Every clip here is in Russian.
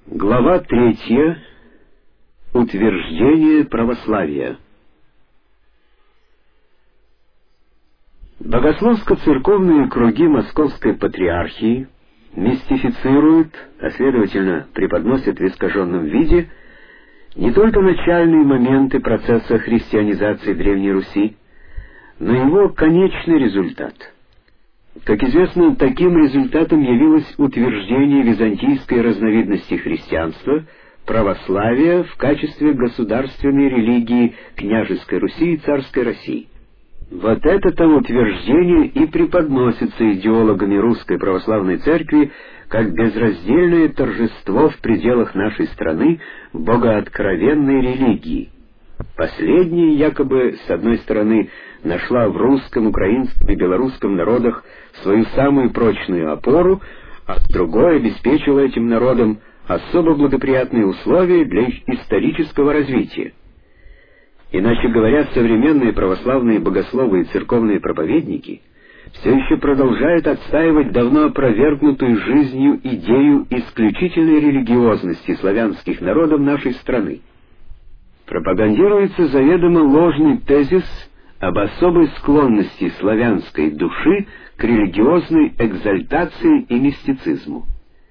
Глава 3. Утверждение православия. Богословско-церковные круги Московской Патриархии мистифицируют, а следовательно преподносят в искаженном виде не только начальные моменты процесса христианизации Древней Руси, но и его конечный результат. Как известно, таким результатом явилось утверждение византийской разновидности христианства, православия, в качестве государственной религии княжеской Руси и царской России. Вот это-то утверждение и преподносится идеологами Русской Православной Церкви как безраздельное торжество в пределах нашей страны богооткровенной религии. Последняя якобы, с одной стороны, нашла в русском, украинском и белорусском народах свою самую прочную опору, а с другой обеспечила этим народам особо благоприятные условия для их исторического развития. Иначе говоря, современные православные богословы и церковные проповедники все еще продолжают отстаивать давно опровергнутую жизнью идею исключительной религиозности славянских народов нашей страны. Пропагандируется заведомо ложный тезис об особой склонности славянской души к религиозной экзальтации и мистицизму.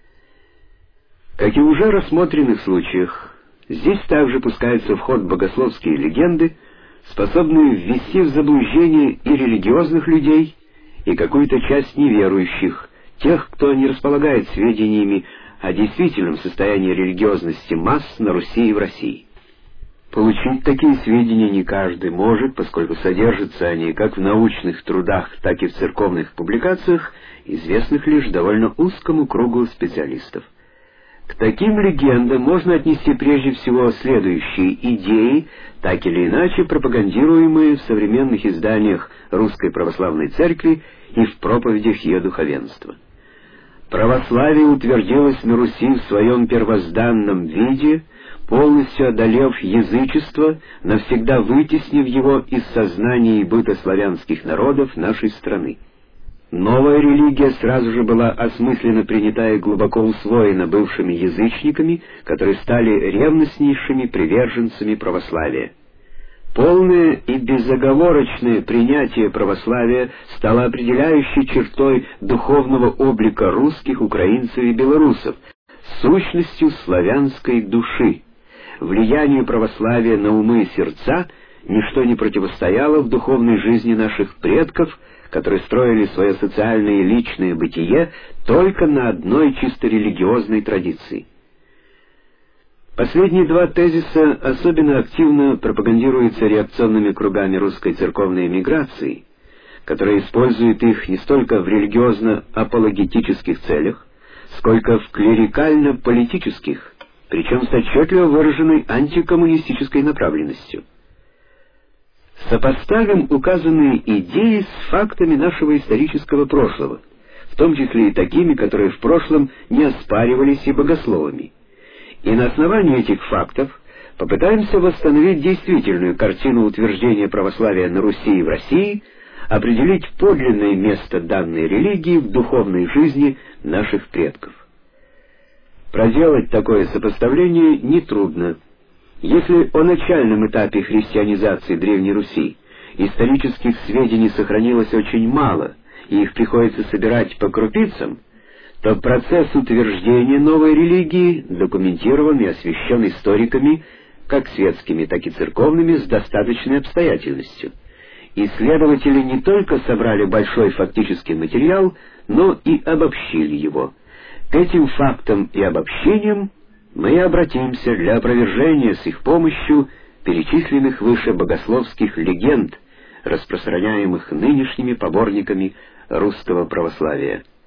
Как и в уже рассмотренных случаях, здесь также пускаются в ход богословские легенды, способные ввести в заблуждение и религиозных людей, и какую-то часть неверующих, тех, кто не располагает сведениями о действительном состоянии религиозности масс на Руси и в России. Получить такие сведения не каждый может, поскольку содержатся они как в научных трудах, так и в церковных публикациях, известных лишь довольно узкому кругу специалистов. К таким легендам можно отнести прежде всего следующие идеи, так или иначе пропагандируемые в современных изданиях Русской Православной Церкви и в проповедях ее духовенства. Православие утвердилось на Руси в своем первозданном виде, полностью одолев язычество, навсегда вытеснив его из сознания и быта славянских народов нашей страны. Новая религия сразу же была осмысленно принята и глубоко усвоена бывшими язычниками, которые стали ревностнейшими приверженцами православия. Полное и безоговорочное принятие православия стало определяющей чертой духовного облика русских, украинцев и белорусов, сущностью славянской души. Влиянию православия на умы и сердца ничто не противостояло в духовной жизни наших предков, которые строили свое социальное и личное бытие только на одной чисто религиозной традиции. Последние два тезиса особенно активно пропагандируются реакционными кругами русской церковной эмиграции, которые используют их не столько в религиозно-апологетических целях, сколько в клерикально-политических, причем с отчетливо выраженной антикоммунистической направленностью. Сопоставим указанные идеи с фактами нашего исторического прошлого, в том числе и такими, которые в прошлом не оспаривались и богословами. И на основании этих фактов попытаемся восстановить действительную картину утверждения православия на Руси и в России, определить подлинное место данной религии в духовной жизни наших предков. Проделать такое сопоставление нетрудно. Если о начальном этапе христианизации Древней Руси исторических сведений сохранилось очень мало, и их приходится собирать по крупицам, то процесс утверждения новой религии документирован и освещен историками, как светскими, так и церковными, с достаточной обстоятельностью. Исследователи не только собрали большой фактический материал, но и обобщили его. К этим фактам и обобщениям мы и обратимся для опровержения с их помощью перечисленных выше богословских легенд, распространяемых нынешними поборниками русского православия.